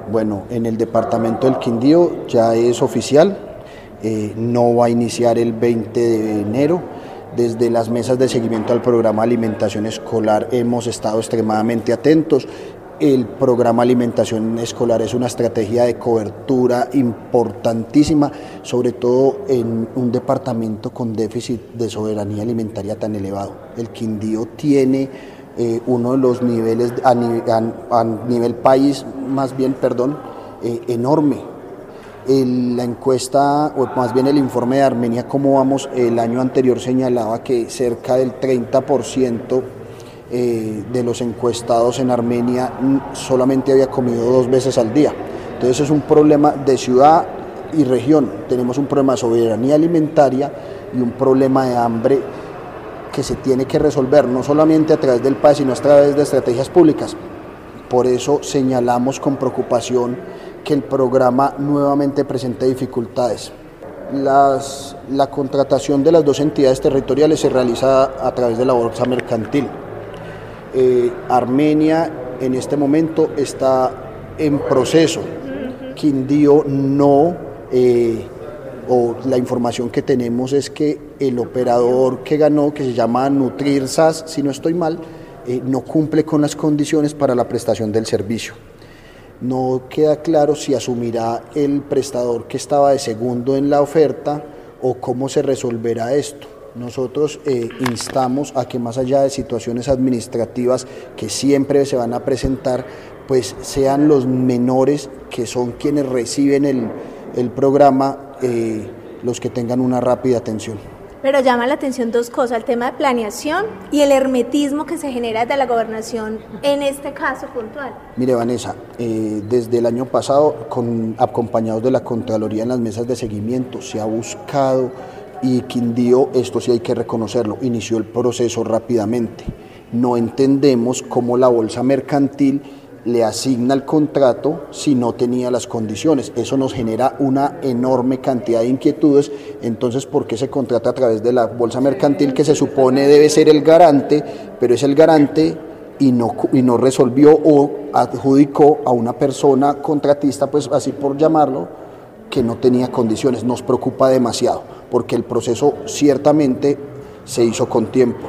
Bueno, en el departamento del Quindío ya es oficial, no va a iniciar el 20 de enero. Desde las mesas de seguimiento al programa de alimentación escolar hemos estado extremadamente atentos. El programa de alimentación escolar es una estrategia de cobertura importantísima, sobre todo en un departamento con déficit de soberanía alimentaria tan elevado. El Quindío tiene uno de los niveles a nivel país, enorme. La encuesta, o más bien el informe de Armenia, cómo vamos, el año anterior señalaba que cerca del 30% de los encuestados en Armenia solamente había comido 2 veces al día. Entonces es un problema de ciudad y región. Tenemos un problema de soberanía alimentaria y un problema de hambre que se tiene que resolver no solamente a través del PAE, sino a través de estrategias públicas. Por eso señalamos con preocupación que el programa nuevamente presenta dificultades. La contratación de las 2 entidades territoriales se realiza a través de la bolsa mercantil. Armenia en este momento está en proceso. Quindío no, o la información que tenemos es que el operador que ganó, que se llama Nutrirsas, si no estoy mal, no cumple con las condiciones para la prestación del servicio. No queda claro si asumirá el prestador que estaba de segundo en la oferta o cómo se resolverá esto. Nosotros instamos a que más allá de situaciones administrativas que siempre se van a presentar, pues sean los menores, que son quienes reciben el programa, los que tengan una rápida atención. Pero llama la atención 2 cosas, el tema de planeación y el hermetismo que se genera desde la gobernación en este caso puntual. Mire, Vanessa, desde el año pasado, acompañados de la Contraloría en las mesas de seguimiento, se ha buscado, y Quindío, esto sí hay que reconocerlo, inició el proceso rápidamente. No entendemos cómo la bolsa mercantil le asigna el contrato si no tenía las condiciones. Eso nos genera una enorme cantidad de inquietudes. Entonces, ¿por qué se contrata a través de la bolsa mercantil, que se supone debe ser el garante, pero es el garante y no resolvió o adjudicó a una persona contratista, pues así por llamarlo, que no tenía condiciones? Nos preocupa demasiado porque el proceso ciertamente se hizo con tiempo.